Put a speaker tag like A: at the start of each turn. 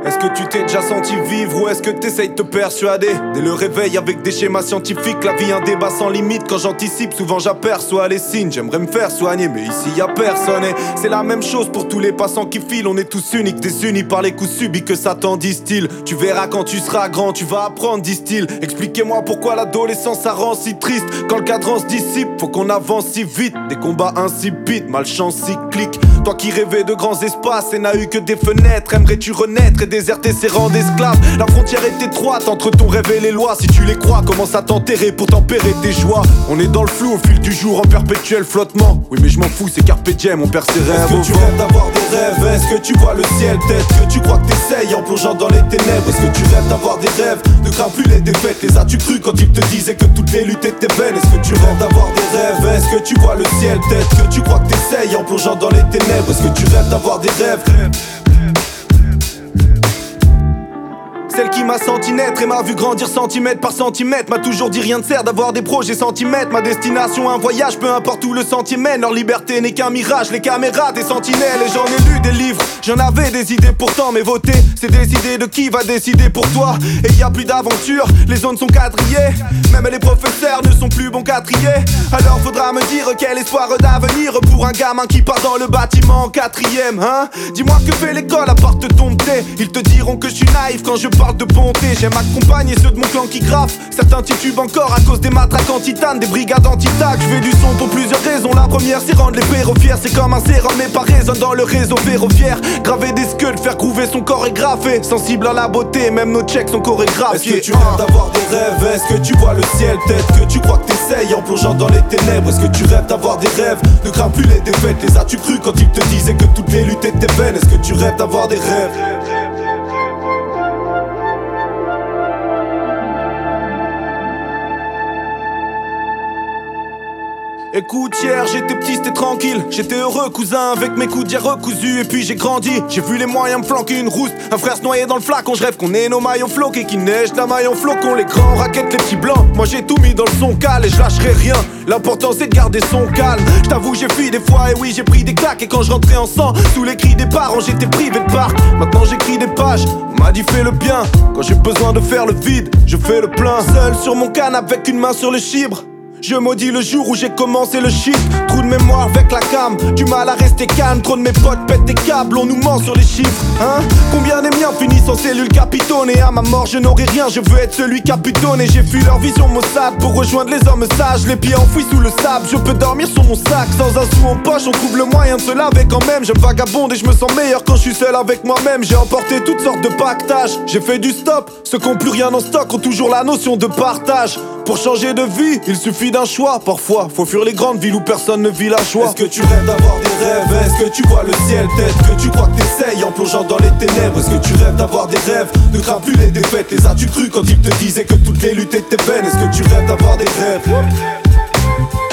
A: Est-ce que tu t'es déjà senti vivre ou est-ce que t'essayes de te persuader? Dès le réveil avec des schémas scientifiques, la vie un débat sans limite. Quand j'anticipe, souvent j'aperçois les signes. J'aimerais me faire soigner mais ici y a personne. Et c'est la même chose pour tous les passants qui filent. On est tous uniques, désunis par les coups subis que Satan distille. Tu verras quand tu seras grand, tu vas apprendre, disent-ils. Expliquez-moi pourquoi l'adolescence ça rend si triste. Quand le cadran se dissipe, faut qu'on avance si vite. Des combats insipides, malchance cyclique. Toi qui rêvais de grands espaces et n'a eu que des fenêtres, aimerais-tu renaître et déserter ces rangs d'esclaves? La frontière est étroite entre ton rêve et les lois. Si tu les crois, commence à t'enterrer pour tempérer tes joies. On est dans le flou au fil du jour en perpétuel flottement. Oui mais je m'en fous, c'est carpe diem, on perd ses rêves. Est-ce que tu rêves d'avoir des rêves? Est-ce que tu vois le ciel? Peut-être que tu crois que t'essayes en plongeant dans les ténèbres. Est-ce que tu rêves d'avoir des rêves? Ne crains plus les défaites, les as-tu cru quand ils te disaient que toutes les luttes étaient vaines? Est-ce que tu rêves d'avoir des rêves? Est-ce que tu vois le ciel? Peut-être que tu crois que t'essayes en plongeant dans les ténèbres. Est-ce que tu rêves d'avoir des rêves? Celle qui m'a senti naître et m'a vu grandir centimètre par centimètre m'a toujours dit rien ne sert d'avoir des projets centimètres. Ma destination un voyage, peu importe où le sentier mène. Leur liberté n'est qu'un mirage, les caméras des sentinelles. Et j'en ai lu des livres, j'en avais des idées pourtant. Mais voter, c'est décider de qui va décider pour toi. Et y a plus d'aventure, les zones sont quadrillées. Même les professeurs ne sont plus bons qu'à trier. Alors faudra me dire quel espoir d'avenir pour un gamin qui part dans le bâtiment en quatrième, hein? Dis-moi que fait l'école à part te dompter. Ils te diront que je suis naïf quand je parle de bonté. J'aime accompagner ceux de mon clan qui graffent. Certains titubent encore à cause des matraques en titane, des brigades anti-tac. Je fais du son pour plusieurs raisons. La première c'est rendre les péros fiers. C'est comme un sérum mais pas résonne dans le réseau ferroviaire. Graver des skulls, faire couver son corps est graffé. Sensible à la beauté, même nos checks sont chorégraphiés. Est-ce que tu rêves d'avoir des rêves? Est-ce que tu vois le ciel? Peut-être que tu crois que t'essayes en plongeant dans les ténèbres. Est-ce que tu rêves d'avoir des rêves? Ne crains plus les défaites, les as-tu cru quand ils te disaient que toutes les luttes étaient vaines? Est-ce que tu rêves d'avoir des rêves? Écoute, hier j'étais petit, c'était tranquille. J'étais heureux cousin avec mes coudes d'hier recousus. Et puis j'ai grandi, j'ai vu les moyens me flanquer une rousse. Un frère se noyer dans le flacon, je rêve qu'on ait nos maillons floqués. Qu'il neige la maille en flocon, les grands raquettes, les petits blancs. Moi j'ai tout mis dans le son cal et je lâcherai rien. L'important c'est de garder son calme. Je t'avoue j'ai fui des fois et oui j'ai pris des claques. Et quand je rentrais en sang, sous les cris des parents j'étais privé de parc. Maintenant j'écris des pages, on m'a dit fais le bien. Quand j'ai besoin de faire le vide, je fais le plein. Seul sur mon canapé avec une main sur le chibre. Je maudis le jour où j'ai commencé le shit. Trou de mémoire avec la cam, du mal à rester calme. Trop de mes potes pètent des câbles, on nous ment sur les chiffres, hein? Combien des miens finissent en cellule capitone? Et à ma mort je n'aurai rien, je veux être celui qui a pu donner. J'ai fui leur vision maussade pour rejoindre les hommes sages. Les pieds enfouis sous le sable, je peux dormir sur mon sac. Sans un sou en poche, on trouve le moyen de se laver quand même. Je vagabonde et je me sens meilleur quand je suis seul avec moi-même. J'ai emporté toutes sortes de pactages, j'ai fait du stop. Ceux qui ont plus rien en stock ont toujours la notion de partage. Pour changer de vie, il suffit d'un choix. Parfois, faut fuir les grandes villes où personne ne vit la joie. Est-ce que tu rêves d'avoir des rêves? Est-ce que tu vois le ciel? Peut-être que tu crois que t'essayes en plongeant dans les ténèbres. Est-ce que tu rêves d'avoir des rêves? Ne crains plus les défaites, les as-tu cru quand ils te disaient que toutes les luttes étaient vaines? Est-ce que tu rêves d'avoir des rêves?